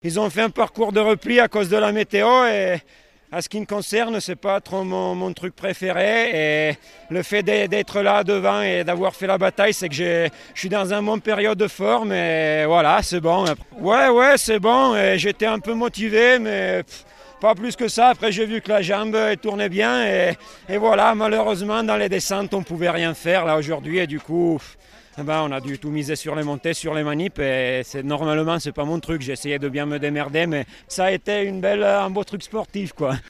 Ils ont fait un parcours de repli à cause de la météo et à ce qui me concerne, c'est pas trop mon truc préféré. Et le fait d'être là devant et d'avoir fait la bataille, c'est que je suis dans une bonne période de forme et voilà, c'est bon. Ouais, c'est bon. Et j'étais un peu motivé, mais pas plus que ça. Après, j'ai vu que la jambe tournait bien et voilà, malheureusement, dans les descentes, on pouvait rien faire là aujourd'hui et du coup. On a dû tout miser sur les montées, sur les manips et normalement c'est pas mon truc, j'ai essayé de bien me démerder mais ça a été un beau truc sportif quoi.